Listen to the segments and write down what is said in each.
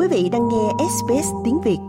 vị đang nghe SBS tiếng Việt.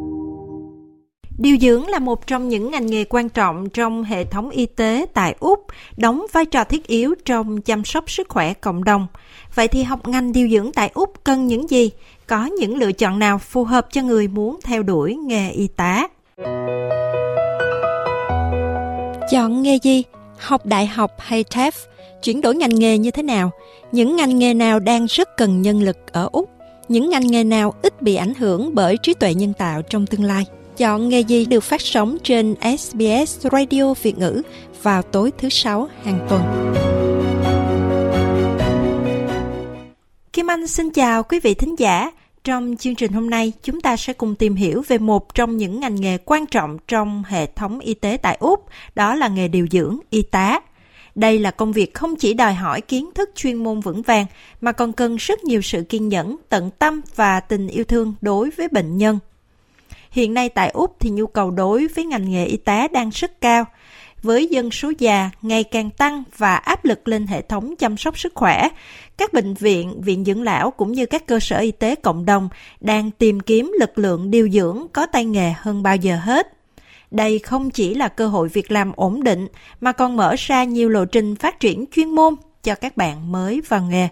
Điều dưỡng là một trong những ngành nghề quan trọng trong hệ thống y tế tại Úc, đóng vai trò thiết yếu trong chăm sóc sức khỏe cộng đồng. Vậy thì học ngành điều dưỡng tại Úc cần những gì? Có những lựa chọn nào phù hợp cho người muốn theo đuổi nghề y tá? Chọn nghề gì? Học đại học hay TAFE? Chuyển đổi ngành nghề như thế nào? Những ngành nghề nào đang rất cần nhân lực ở Úc? Những ngành nghề nào ít bị ảnh hưởng bởi trí tuệ nhân tạo trong tương lai? Chọn nghề gì được phát sóng trên SBS Radio Việt ngữ vào tối thứ Sáu hàng tuần. Kim Anh xin chào quý vị thính giả. Trong chương trình hôm nay, chúng ta sẽ cùng tìm hiểu về một trong những ngành nghề quan trọng trong hệ thống y tế tại Úc, đó là nghề điều dưỡng, y tá. Đây là công việc không chỉ đòi hỏi kiến thức chuyên môn vững vàng, mà còn cần rất nhiều sự kiên nhẫn, tận tâm và tình yêu thương đối với bệnh nhân. Hiện nay tại Úc thì nhu cầu đối với ngành nghề y tá đang rất cao. Với dân số già ngày càng tăng và áp lực lên hệ thống chăm sóc sức khỏe, các bệnh viện, viện dưỡng lão cũng như các cơ sở y tế cộng đồng đang tìm kiếm lực lượng điều dưỡng có tay nghề hơn bao giờ hết. Đây không chỉ là cơ hội việc làm ổn định, mà còn mở ra nhiều lộ trình phát triển chuyên môn cho các bạn mới vào nghề.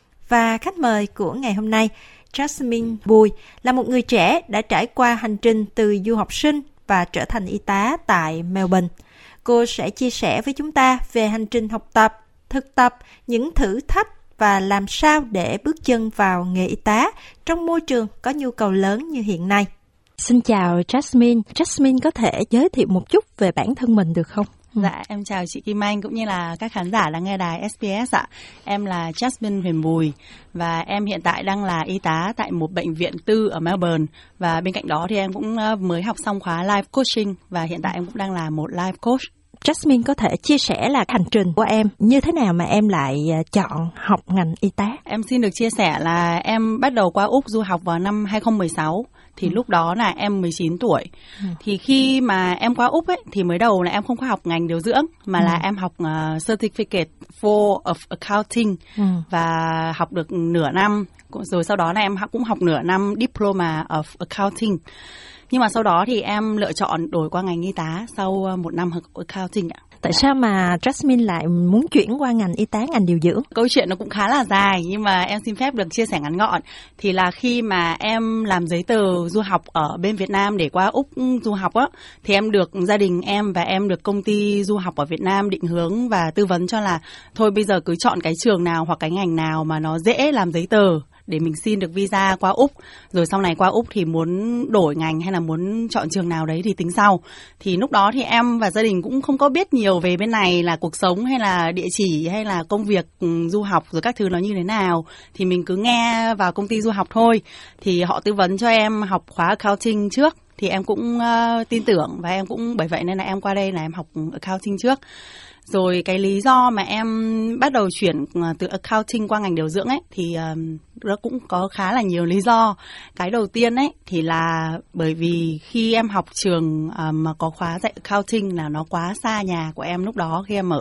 Và khách mời của ngày hôm nay, Jasmine Bùi, là một người trẻ đã trải qua hành trình từ du học sinh và trở thành y tá tại Melbourne. Cô sẽ chia sẻ với chúng ta về hành trình học tập, thực tập, những thử thách và làm sao để bước chân vào nghề y tá trong môi trường có nhu cầu lớn như hiện nay. Xin chào Jasmine. Jasmine có thể giới thiệu một chút về bản thân mình được không? Dạ, em chào chị Kim Anh cũng như là các khán giả đang nghe đài SBS ạ. Em là Jasmine Huyền Bùi và em hiện tại đang là y tá tại một bệnh viện tư ở Melbourne. Và bên cạnh đó thì em cũng mới học xong khóa Life Coaching và hiện tại em cũng đang là một Life Coach. Jasmine có thể chia sẻ là hành trình của em như thế nào mà em lại chọn học ngành y tá? Em xin được chia sẻ là em bắt đầu qua Úc du học vào năm 2016. Thì lúc đó là em 19 tuổi. Thì khi mà em qua Úc ấy, thì mới đầu là em không có học ngành điều dưỡng, mà là em học Certificate of Accounting và học được nửa năm. Rồi sau đó là em cũng học nửa năm Diploma of Accounting. Nhưng mà sau đó thì em lựa chọn đổi qua ngành y tá sau một năm học Accounting ạ. Tại sao mà Jasmine lại muốn chuyển qua ngành y tá, ngành điều dưỡng? Câu chuyện nó cũng khá là dài nhưng mà em xin phép được chia sẻ ngắn gọn. Thì là khi mà em làm giấy tờ du học ở bên Việt Nam để qua Úc du học á, thì em được gia đình em và em được công ty du học ở Việt Nam định hướng và tư vấn cho là thôi bây giờ cứ chọn cái trường nào hoặc cái ngành nào mà nó dễ làm giấy tờ để mình xin được visa qua Úc. Rồi sau này qua Úc thì muốn đổi ngành hay là muốn chọn trường nào đấy thì tính sau. Thì lúc đó thì em và gia đình cũng không có biết nhiều về bên này là cuộc sống hay là địa chỉ hay là công việc du học rồi các thứ nó như thế nào. Thì mình cứ nghe vào công ty du học thôi. Thì họ tư vấn cho em học khóa Accounting trước. Thì em cũng tin tưởng và em cũng bởi vậy nên là em qua đây là em học Accounting trước. Rồi cái lý do mà em bắt đầu chuyển từ Accounting qua ngành điều dưỡng ấy thì nó cũng có khá là nhiều lý do. Cái đầu tiên ấy thì là bởi vì khi em học trường mà có khóa dạy Accounting là nó quá xa nhà của em lúc đó khi em ở.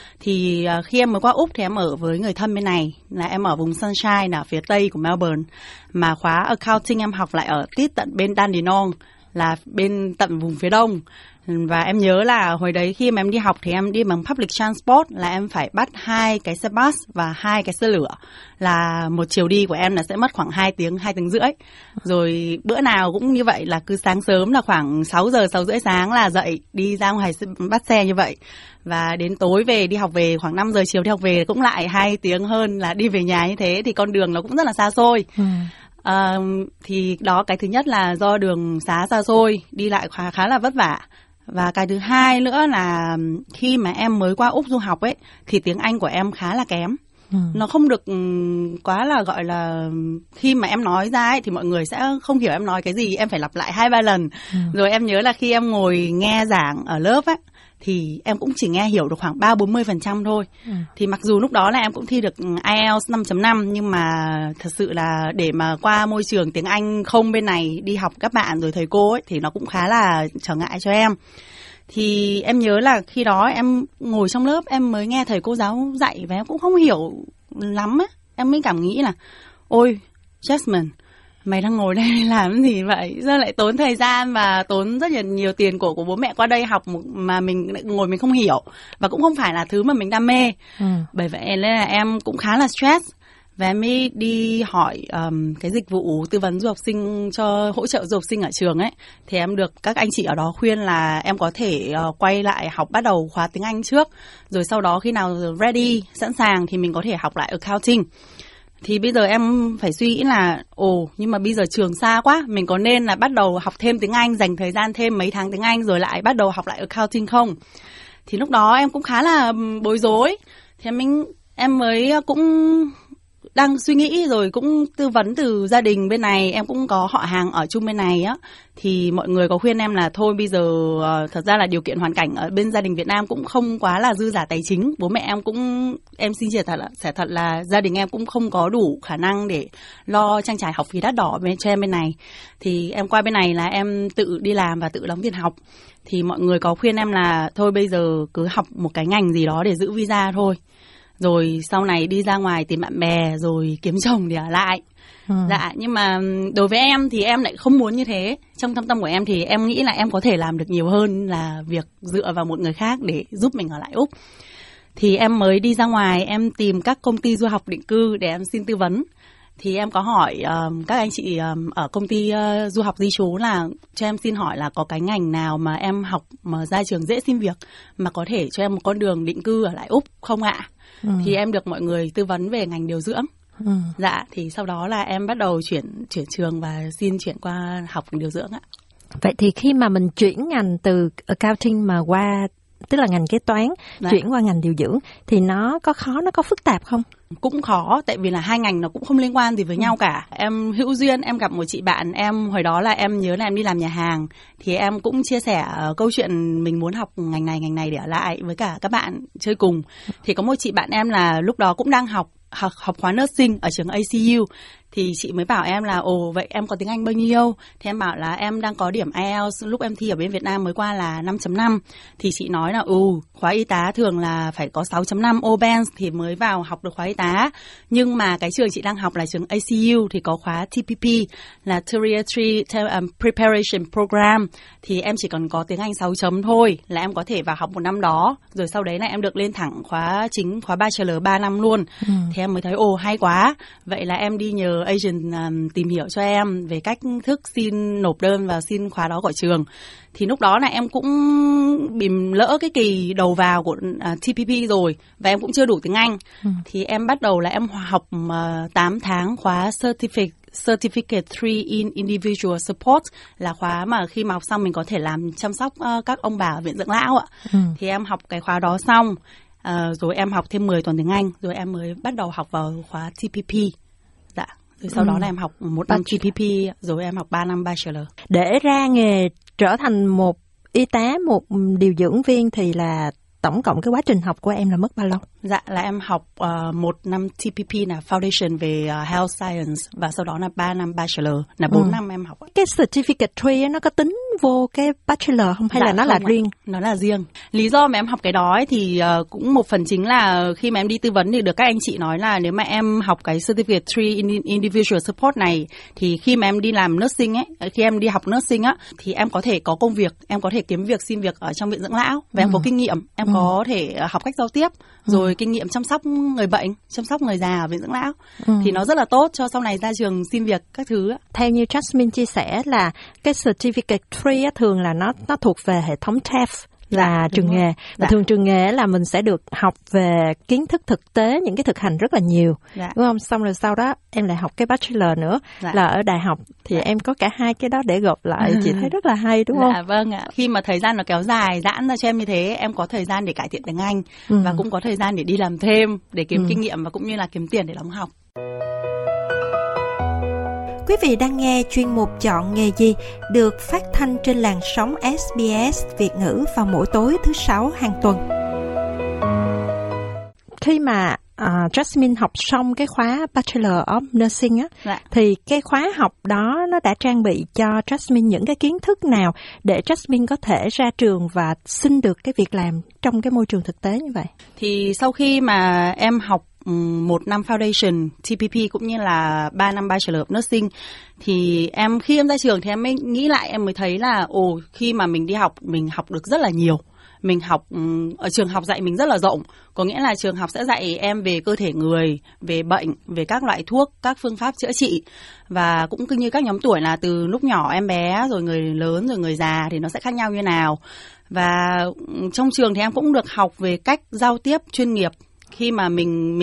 Thì khi em mới qua Úc thì em ở với người thân bên này, là em ở vùng Sunshine ở phía tây của Melbourne. Mà khóa Accounting em học lại ở tít tận bên Dandenong, là bên tận vùng phía đông. Và em nhớ là hồi đấy khi mà em đi học thì em đi bằng public transport, là em phải bắt 2 cái xe bus và 2 cái xe lửa. Là một chiều đi của em là sẽ mất khoảng 2 tiếng rưỡi. Rồi bữa nào cũng như vậy, là cứ sáng sớm là khoảng 6 giờ, 6 rưỡi sáng là dậy đi ra ngoài bắt xe như vậy. Và đến tối về đi học về khoảng 5 giờ chiều đi học về cũng lại 2 tiếng hơn là đi về nhà như thế. Thì con đường nó cũng rất là xa xôi. Thì đó, cái thứ nhất là do đường xá xa xôi, đi lại khá là vất vả. Và cái thứ hai nữa là khi mà em mới qua Úc du học ấy thì tiếng Anh của em khá là kém. Nó không được quá là gọi là khi mà em nói ra ấy thì mọi người sẽ không hiểu em nói cái gì, em phải lặp lại 2-3 lần. Rồi em nhớ là khi em ngồi nghe giảng ở lớp ấy thì em cũng chỉ nghe hiểu được khoảng 30-40% thôi. Thì mặc dù lúc đó là em cũng thi được IELTS 5.5 nhưng mà thật sự là để mà qua môi trường tiếng Anh không bên này đi học các bạn rồi thầy cô ấy thì nó cũng khá là trở ngại cho em. Thì em nhớ là khi đó em ngồi trong lớp em mới nghe thầy cô giáo dạy và em cũng không hiểu lắm ấy. Em mới cảm nghĩ là ôi Jasmine, mày đang ngồi đây làm gì vậy, sao lại tốn thời gian và tốn rất là nhiều tiền của bố mẹ qua đây học mà mình ngồi mình không hiểu và cũng không phải là thứ mà mình đam mê. Bởi vậy nên là em cũng khá là stress và em mới đi hỏi cái dịch vụ tư vấn du học sinh cho hỗ trợ du học sinh ở trường ấy, thì em được các anh chị ở đó khuyên là em có thể quay lại học bắt đầu khóa tiếng Anh trước, rồi sau đó khi nào ready sẵn sàng thì mình có thể học lại accounting. Thì bây giờ em phải suy nghĩ là nhưng mà bây giờ trường xa quá, mình có nên là bắt đầu học thêm tiếng Anh, dành thời gian thêm mấy tháng tiếng Anh rồi lại bắt đầu học lại accounting không? Thì lúc đó em cũng khá là bối rối. Thì em mới cũng đang suy nghĩ rồi cũng tư vấn từ gia đình bên này, em cũng có họ hàng ở chung bên này á, thì mọi người có khuyên em là thôi bây giờ thật ra là điều kiện hoàn cảnh ở bên gia đình Việt Nam cũng không quá là dư giả tài chính, bố mẹ em cũng, em xin chia thật là gia đình em cũng không có đủ khả năng để lo trang trải học phí đắt đỏ cho em bên này, thì em qua bên này là em tự đi làm và tự đóng tiền học. Thì mọi người có khuyên em là thôi bây giờ cứ học một cái ngành gì đó để giữ visa thôi, rồi sau này đi ra ngoài tìm bạn bè rồi kiếm chồng để ở lại. Dạ, nhưng mà đối với em thì em lại không muốn như thế. Trong thâm tâm của em thì em nghĩ là em có thể làm được nhiều hơn là việc dựa vào một người khác để giúp mình ở lại Úc. Thì em mới đi ra ngoài, em tìm các công ty du học định cư để em xin tư vấn. Thì em có hỏi các anh chị ở công ty du học di trú là cho em xin hỏi là có cái ngành nào mà em học mà ra trường dễ xin việc mà có thể cho em một con đường định cư ở lại Úc không ạ? Thì em được mọi người tư vấn về ngành điều dưỡng. Dạ, thì sau đó là em bắt đầu chuyển trường và xin chuyển qua học điều dưỡng ạ. Vậy thì khi mà mình chuyển ngành từ accounting mà qua, tức là ngành kế toán, chuyển qua ngành điều dưỡng thì nó có khó, nó có phức tạp không? Cũng khó, tại vì là hai ngành nó cũng không liên quan gì với nhau cả. Em hữu duyên, em gặp một chị bạn, em hồi đó là em nhớ là em đi làm nhà hàng, thì em cũng chia sẻ câu chuyện mình muốn học ngành này để ở lại với cả các bạn chơi cùng. Thì có một chị bạn em là lúc đó cũng đang học khóa nursing ở trường ACU. Thì chị mới bảo em là vậy em có tiếng Anh bao nhiêu? Thì em bảo là em đang có điểm IELTS lúc em thi ở bên Việt Nam mới qua là 5.5. Thì chị nói là khóa y tá thường là phải có 6.5 OBENS thì mới vào học được khóa y tá. Nhưng mà cái trường chị đang học là trường ACU thì có khóa TPP là Tertiary Preparation Program. Thì em chỉ cần có tiếng Anh 6 chấm thôi là em có thể vào học một năm đó. Rồi sau đấy là em được lên thẳng khóa chính, khóa Bachelor 3 năm luôn. Thì em mới thấy hay quá. Vậy là em đi nhờ agent tìm hiểu cho em về cách thức xin nộp đơn và xin khóa đó của trường. Thì lúc đó là em cũng bị lỡ cái kỳ đầu vào của TPP rồi và em cũng chưa đủ tiếng Anh. Thì em bắt đầu là em học 8 tháng khóa Certificate 3 in Individual Support, là khóa mà khi mà học xong mình có thể làm chăm sóc các ông bà ở viện dưỡng lão ạ. Thì em học cái khóa đó xong, rồi em học thêm 10 tuần tiếng Anh, rồi em mới bắt đầu học vào khóa TPP. Dạ. Rồi sau đó là em học 1 năm TPP, rồi em học 3 năm Bachelor. Để ra nghề trở thành một y tá, một điều dưỡng viên thì là tổng cộng cái quá trình học của em là mất bao lâu? Dạ, là em học 1 năm TPP là Foundation về Health Science và sau đó là 3 năm Bachelor, là 4 năm em học. Cái Certificate 3 nó có tính vô cái Bachelor không hay là nó là riêng? Nó là riêng. Lý do mà em học cái đó ấy thì cũng một phần chính là khi mà em đi tư vấn thì được các anh chị nói là nếu mà em học cái Certificate 3 in Individual Support này thì khi mà em đi làm nursing ấy, khi em đi học nursing á thì em có thể có công việc, em có thể kiếm việc, xin việc ở trong viện dưỡng lão và em có kinh nghiệm, em có thể học cách giao tiếp, rồi kinh nghiệm chăm sóc người bệnh, chăm sóc người già ở viện dưỡng lão. Thì nó rất là tốt cho sau này ra trường xin việc các thứ. Theo như Jasmine chia sẻ là cái Certificate 3 thường là nó thuộc về hệ thống TAFE, là trường nghề. Và thường trường nghề là mình sẽ được học về kiến thức thực tế, những cái thực hành rất là nhiều, đúng không? Xong rồi sau đó em lại học cái Bachelor nữa, là ở đại học. Thì em có cả hai cái đó để gộp lại, chị thấy rất là hay, đúng không? Dạ vâng ạ. Khi mà thời gian nó kéo dài, giãn ra cho em như thế, em có thời gian để cải thiện tiếng Anh và cũng có thời gian để đi làm thêm, để kiếm kinh nghiệm và cũng như là kiếm tiền để đóng học. Quý vị đang nghe chuyên mục Chọn nghề gì được phát thanh trên làn sóng SBS Việt ngữ vào mỗi tối thứ 6 hàng tuần. Khi mà Jasmine học xong cái khóa Bachelor of Nursing á, thì cái khóa học đó nó đã trang bị cho Jasmine những cái kiến thức nào để Jasmine có thể ra trường và xin được cái việc làm trong cái môi trường thực tế như vậy? Thì sau khi mà em học 1 năm foundation TPP cũng như là 3 năm bachelor of nursing. Thì khi em ra trường thì em mới nghĩ lại, em mới thấy là khi mà mình đi học, mình học được rất là nhiều. Mình học ở trường học dạy mình rất là rộng, có nghĩa là trường học sẽ dạy em về cơ thể người, về bệnh, về các loại thuốc, các phương pháp chữa trị, và cũng cứ như các nhóm tuổi là từ lúc nhỏ em bé rồi người lớn rồi người già thì nó sẽ khác nhau như nào. Và trong trường thì em cũng được học về cách giao tiếp chuyên nghiệp. Khi mà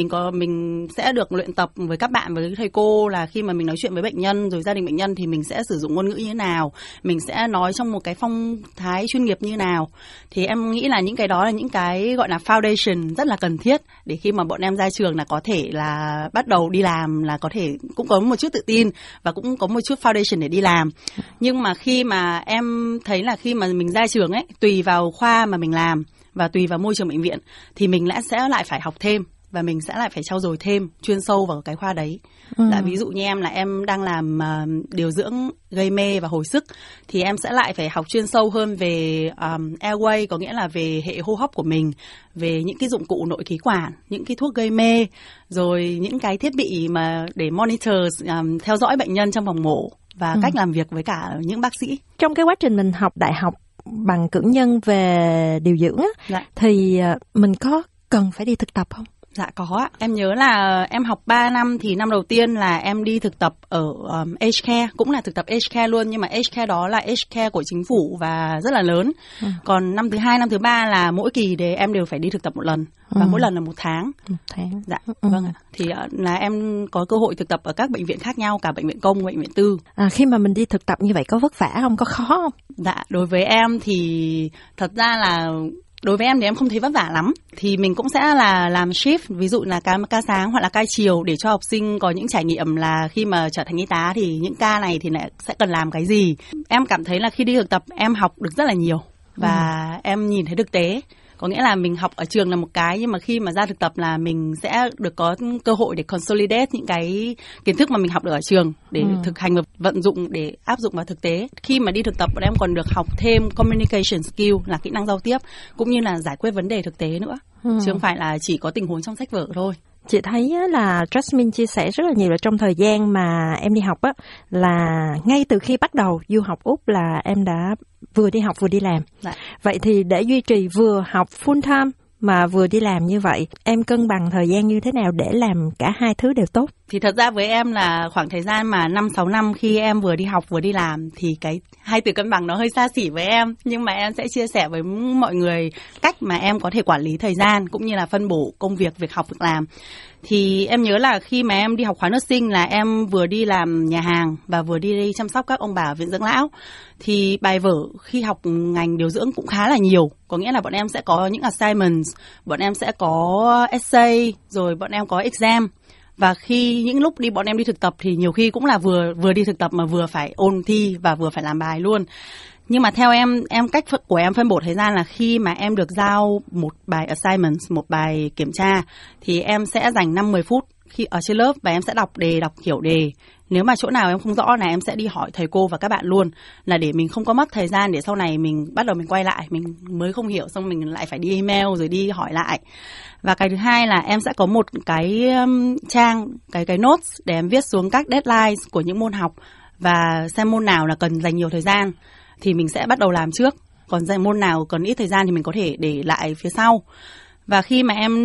mình sẽ được luyện tập với các bạn, với thầy cô, là khi mà mình nói chuyện với bệnh nhân rồi gia đình bệnh nhân thì mình sẽ sử dụng ngôn ngữ như thế nào, mình sẽ nói trong một cái phong thái chuyên nghiệp như thế nào. Thì em nghĩ là những cái đó là những cái gọi là foundation rất là cần thiết để khi mà bọn em ra trường là có thể là bắt đầu đi làm là có thể cũng có một chút tự tin và cũng có một chút foundation để đi làm. Nhưng mà khi mà em thấy là khi mà mình ra trường ấy, tùy vào khoa mà mình làm và tùy vào môi trường bệnh viện thì mình sẽ lại phải học thêm và mình sẽ lại phải trau dồi thêm chuyên sâu vào cái khoa đấy. Ví dụ như em là em đang làm điều dưỡng gây mê và hồi sức thì em sẽ lại phải học chuyên sâu hơn về airway, có nghĩa là về hệ hô hấp của mình, về những cái dụng cụ nội khí quản, những cái thuốc gây mê, rồi những cái thiết bị mà để monitor, theo dõi bệnh nhân trong phòng mổ và cách làm việc với cả những bác sĩ. Trong cái quá trình mình học đại học bằng cử nhân về điều dưỡng á, thì mình có cần phải đi thực tập không? Dạ có ạ. Em nhớ là em học 3 năm thì năm đầu tiên là em đi thực tập ở Aged Care, cũng là thực tập Aged Care luôn, nhưng mà Aged Care đó là Aged Care của chính phủ và rất là lớn. Còn năm thứ 2, năm thứ 3 là mỗi kỳ để em đều phải đi thực tập một lần và mỗi lần là 1 tháng. 1 tháng. Dạ, vâng ạ. Thì là em có cơ hội thực tập ở các bệnh viện khác nhau, cả bệnh viện công, bệnh viện tư. Khi mà mình đi thực tập như vậy có vất vả không, có khó không? Dạ, đối với em thì thật ra là đối với em thì em không thấy vất vả lắm. Thì mình cũng sẽ là làm shift, ví dụ là ca sáng hoặc là ca chiều để cho học sinh có những trải nghiệm là khi mà trở thành y tá thì những ca này thì lại sẽ cần làm cái gì. Em cảm thấy là khi đi thực tập em học được rất là nhiều và em nhìn thấy thực tế. Có nghĩa là mình học ở trường là một cái, nhưng mà khi mà ra thực tập là mình sẽ được có cơ hội để consolidate những cái kiến thức mà mình học được ở trường để thực hành và vận dụng để áp dụng vào thực tế. Khi mà đi thực tập bọn em còn được học thêm communication skill là kỹ năng giao tiếp, cũng như là giải quyết vấn đề thực tế nữa, chứ không phải là chỉ có tình huống trong sách vở thôi. Chị thấy là Jasmine chia sẻ rất là nhiều là trong thời gian mà em đi học á, là ngay từ khi bắt đầu du học Úc là em đã vừa đi học vừa đi làm. Vậy thì để duy trì vừa học full time mà vừa đi làm như vậy, em cân bằng thời gian như thế nào để làm cả hai thứ đều tốt? Thì thật ra với em là khoảng thời gian mà 5-6 năm khi em vừa đi học vừa đi làm thì cái hai từ cân bằng nó hơi xa xỉ với em. Nhưng mà em sẽ chia sẻ với mọi người cách mà em có thể quản lý thời gian cũng như là phân bổ công việc, việc học, việc làm. Thì em nhớ là khi mà em đi học khóa nursing là em vừa đi làm nhà hàng và vừa đi chăm sóc các ông bà ở viện dưỡng lão. Thì bài vở khi học ngành điều dưỡng cũng khá là nhiều. Có nghĩa là bọn em sẽ có những assignments, bọn em sẽ có essay, rồi bọn em có exam. Và khi những lúc bọn em đi thực tập thì nhiều khi cũng là vừa đi thực tập mà vừa phải ôn thi và vừa phải làm bài luôn. Nhưng mà theo em cách của em phân bổ thời gian là khi mà em được giao một bài assignment, một bài kiểm tra thì em sẽ dành 5-10 phút khi ở trên lớp và em sẽ đọc hiểu đề. Nếu mà chỗ nào em không rõ là em sẽ đi hỏi thầy cô và các bạn luôn, là để mình không có mất thời gian để sau này mình bắt đầu mình quay lại mình mới không hiểu, xong mình lại phải đi email rồi đi hỏi lại. Và cái thứ hai là em sẽ có một cái trang, cái notes để em viết xuống các deadlines của những môn học và xem môn nào là cần dành nhiều thời gian thì mình sẽ bắt đầu làm trước, còn môn nào cần ít thời gian thì mình có thể để lại phía sau. Và khi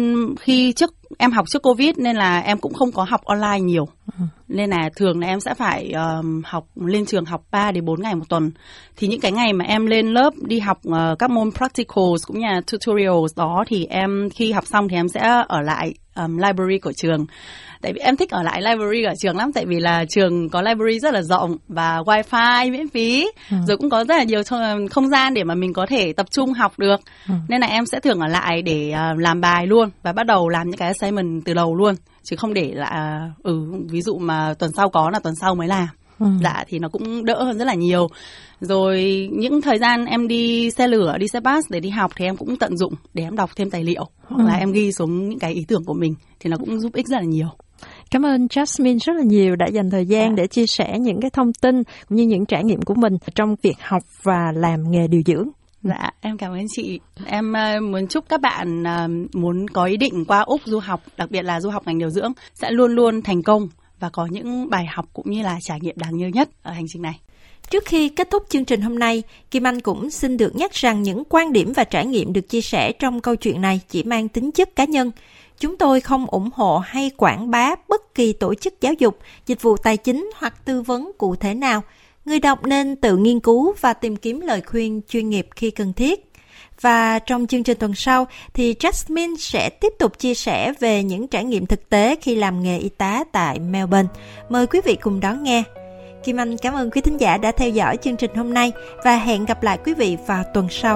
em học trước Covid nên là em cũng không có học online nhiều. Nên là thường là em sẽ phải lên trường học 3-4 ngày một tuần. Thì những cái ngày mà em lên lớp đi học các môn practicals cũng như là tutorials đó thì em khi học xong thì em sẽ ở lại library của trường. Tại vì em thích ở lại library ở trường lắm, tại vì là trường có library rất là rộng và wifi miễn phí, rồi cũng có rất là nhiều không gian để mà mình có thể tập trung học được. Nên là em sẽ thường ở lại để làm bài luôn và bắt đầu làm những cái assignment từ đầu luôn, chứ không để là ví dụ mà tuần sau có là tuần sau mới làm. Dạ thì nó cũng đỡ hơn rất là nhiều. Rồi những thời gian em đi xe lửa, đi xe bus để đi học thì em cũng tận dụng để em đọc thêm tài liệu hoặc là em ghi xuống những cái ý tưởng của mình thì nó cũng giúp ích rất là nhiều. Cảm ơn Jasmine rất là nhiều đã dành thời gian để chia sẻ những cái thông tin cũng như những trải nghiệm của mình trong việc học và làm nghề điều dưỡng. Dạ, em cảm ơn chị. Em muốn chúc các bạn muốn có ý định qua Úc du học, đặc biệt là du học ngành điều dưỡng, sẽ luôn luôn thành công và có những bài học cũng như là trải nghiệm đáng nhớ nhất ở hành trình này. Trước khi kết thúc chương trình hôm nay, Kim Anh cũng xin được nhắc rằng những quan điểm và trải nghiệm được chia sẻ trong câu chuyện này chỉ mang tính chất cá nhân. Chúng tôi không ủng hộ hay quảng bá bất kỳ tổ chức giáo dục, dịch vụ tài chính hoặc tư vấn cụ thể nào. Người đọc nên tự nghiên cứu và tìm kiếm lời khuyên chuyên nghiệp khi cần thiết. Và trong chương trình tuần sau thì Jasmine sẽ tiếp tục chia sẻ về những trải nghiệm thực tế khi làm nghề y tá tại Melbourne. Mời quý vị cùng đón nghe. Kim Anh cảm ơn quý thính giả đã theo dõi chương trình hôm nay và hẹn gặp lại quý vị vào tuần sau.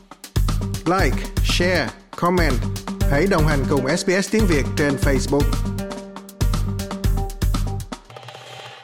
Like, share, comment. Hãy đồng hành cùng SBS tiếng Việt trên Facebook.